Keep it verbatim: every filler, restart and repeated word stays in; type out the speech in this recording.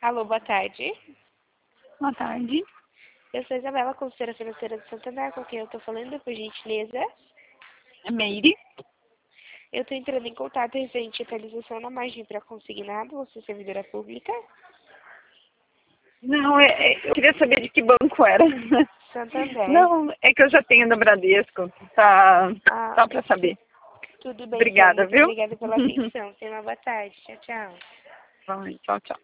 Alô, boa tarde. Boa tarde. Eu sou Isabela, consultora financeira de Santander, com quem eu estou falando, por gentileza. É Meire. Eu estou entrando em contato referente à atualização na margem para consignado, você é servidora pública. Não, é, é, eu queria saber de que banco era. Santander. Não, é que eu já tenho no Bradesco. Tá, Ah, só para saber. tudo bem, Obrigada, então. Muito viu? obrigada pela atenção. Tenha uma boa tarde. Tchau, tchau. Vai, tchau, tchau.